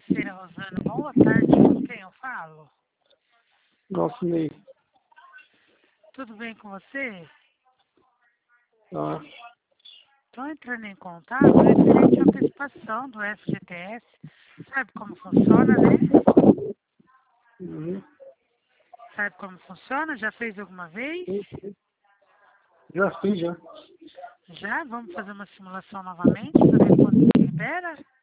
Financeira, Rosana. Boa tarde, com quem eu falo? Galfinei. Tudo bem com você? Tá. Estou entrando em contato referente à antecipação do FGTS. Sabe como funciona, né? Uhum. Sabe como funciona? Já fez alguma vez? Já fiz, já. Já? Vamos fazer uma simulação novamente para ver quando se libera?